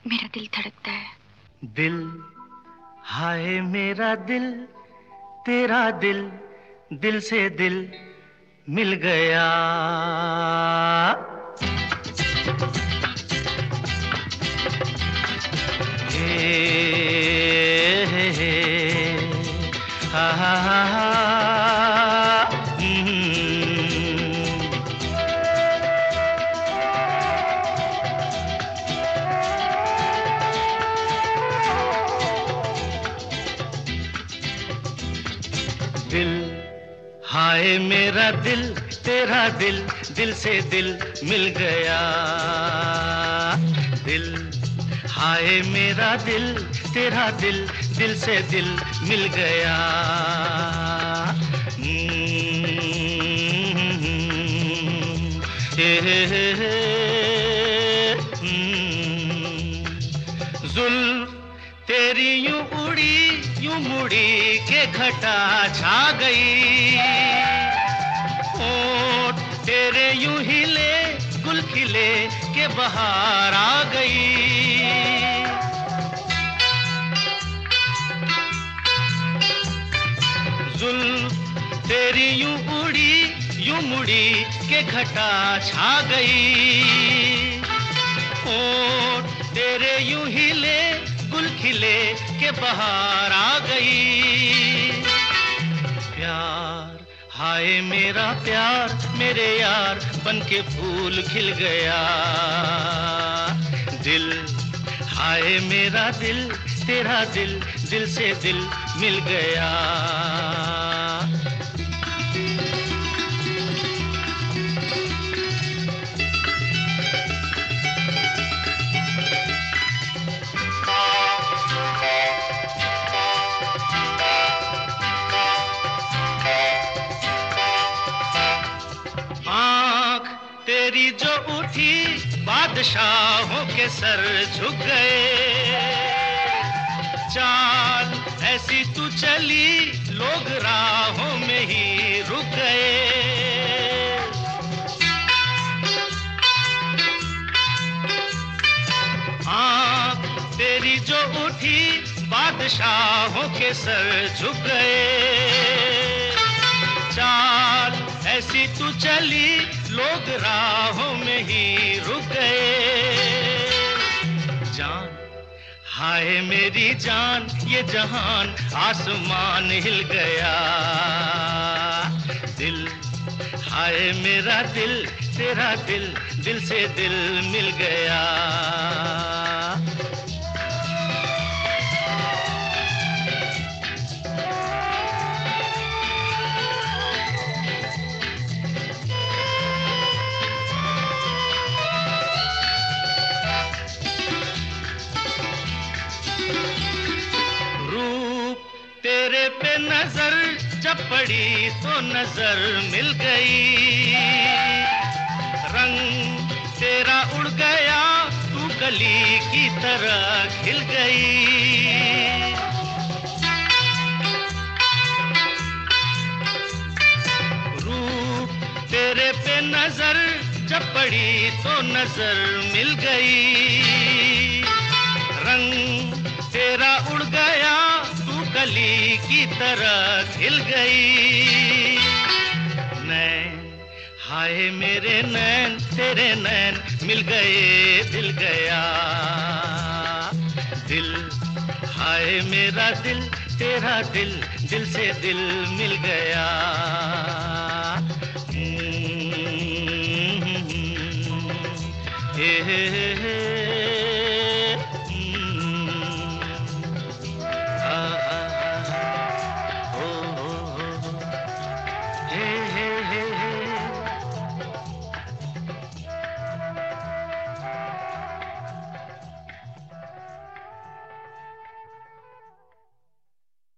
मेरा दिल धड़कता है। दिल, हाय मेरा दिल, तेरा दिल, दिल से दिल मिल गया। हे हा हा हा हा। दिल, हाय मेरा दिल, तेरा दिल, दिल से दिल मिल गया। दिल, हाय मेरा दिल, तेरा दिल, दिल से दिल मिल गया। हे जुल्फ तेरी यूं उड़ी यूं मुड़ी के घटा छा गई। होठ तेरे यूं हिले गुल खिले के बहार आ गई। जुल्फ तेरी यूं उड़ी यूं मुड़ी के घटा छा गई। होठ तेरे यूं हिले गुल खिले के बहार आ गई। प्यार, हाय मेरा प्यार, मेरे यार बन के फूल खिल गया। दिल, हाय मेरा दिल, तेरा दिल, दिल से दिल मिल गया। तेरी जो उठी बादशाहों के सर झुक गए। चाल ऐसी तू चली लोग राहों में ही रुक गए। आँख तेरी जो उठी बादशाहों के सर झुक गए। चाल ऐसी तू चली लोग राहों में ही रुक गए। जान, हाय मेरी जान, ये जहान आसमान हिल गया। दिल, हाय मेरा दिल, तेरा दिल, दिल से दिल मिल गया। तेरे पे नजर जब पड़ी तो नजर मिल गई। रंग तेरा उड़ गया, तू कली की तरह खिल गई। रूप तेरे पे नजर जब पड़ी तो नजर मिल गई। रंग तेरा उड़ गया, कली की तरह खिल गई। नैन, हाय मेरे नैन, तेरे नैन मिल गए दिल गया। दिल, हाय मेरा दिल, तेरा दिल, दिल से दिल मिल गया। हे